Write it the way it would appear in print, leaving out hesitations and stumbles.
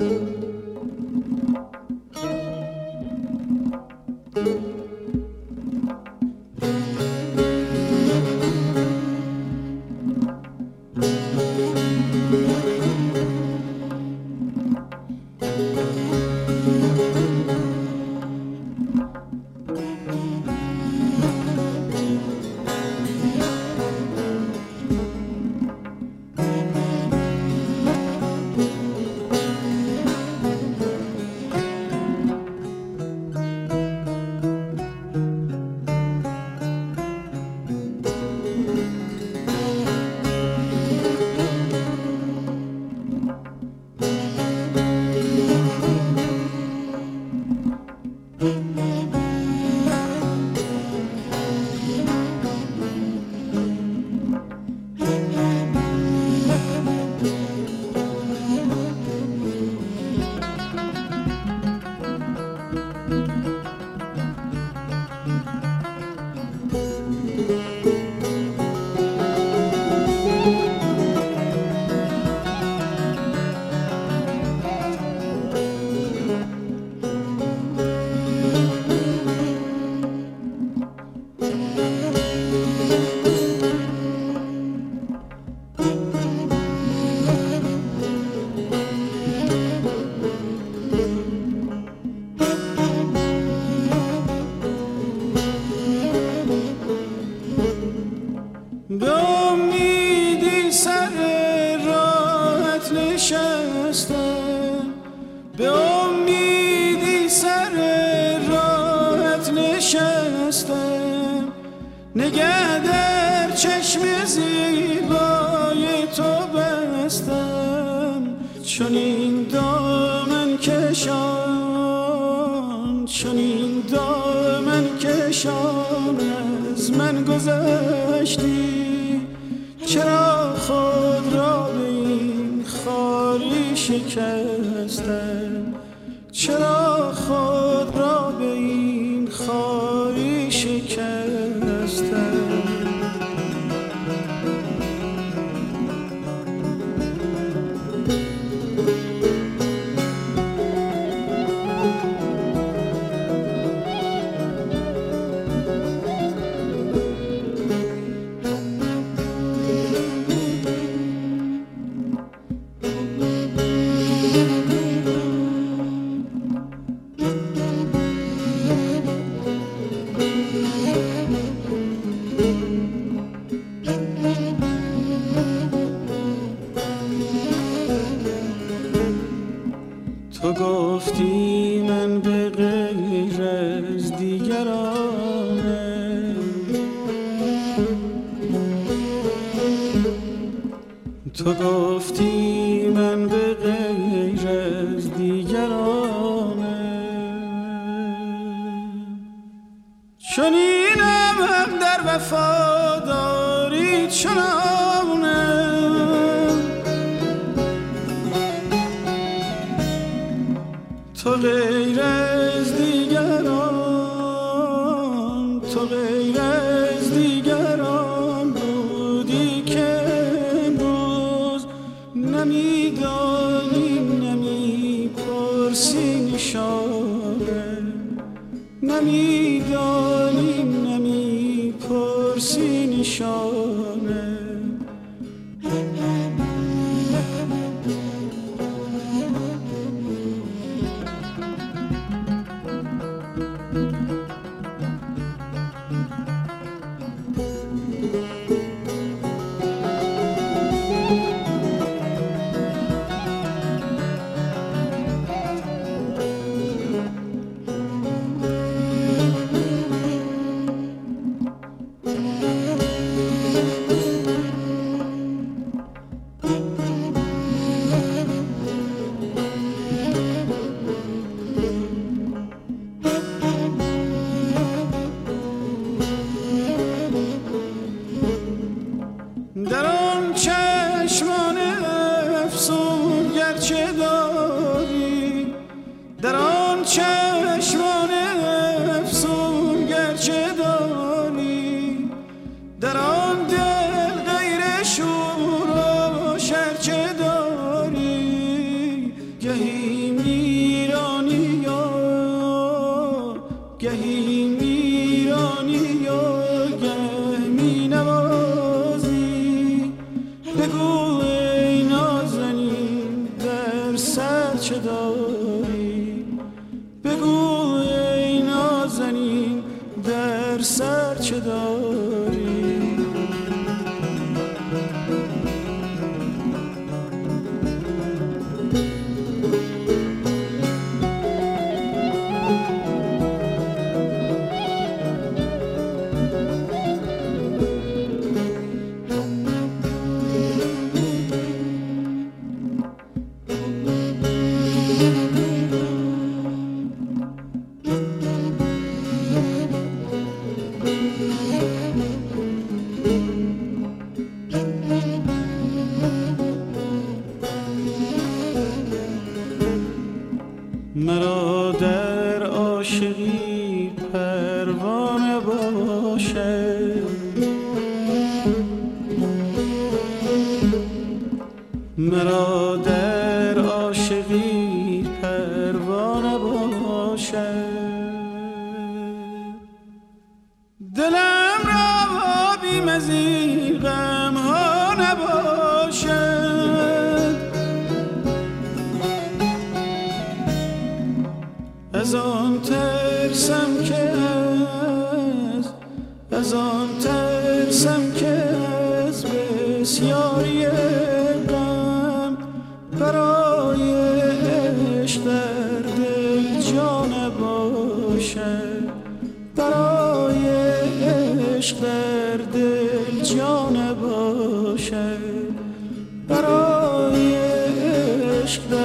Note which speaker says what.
Speaker 1: نگه در چشم زیبای تو بستم، چون این دامن کشان، چون این دامن کشان از من گذشتی. چرا خود را به این خاری شکستم، چرا خود را به این خاری شکستم. تو گفتی من به غیر از دیگرانم، تو گفتی من به غیر از دیگرانم. چنینم هم در وفاداری چنانم، تو غیر از دیگران، تو غیر از دیگران بودی که امروز نمیدانی، نمیپرسی نشانه، نمیدانی، نمیپرسی نشانه. در آن چشمان افسون گرچه داری، در آن چشمان افسون گرچه داری، در آن دل غیر شور و شرچه داری. گهی بگو ای نازنین در سر چه داری، بگو ای نازنین در سر چه داری. مرا در عاشقی پروانه باشد، مرا در عاشقی پروانه باشد. دلم را بی مزید غم ها نباشد، از آن ترسم که از آن ترسم که از بسیاری غم برای عشق در دل جا نباشد، برای عشق در دل جا نباشد، برای عشق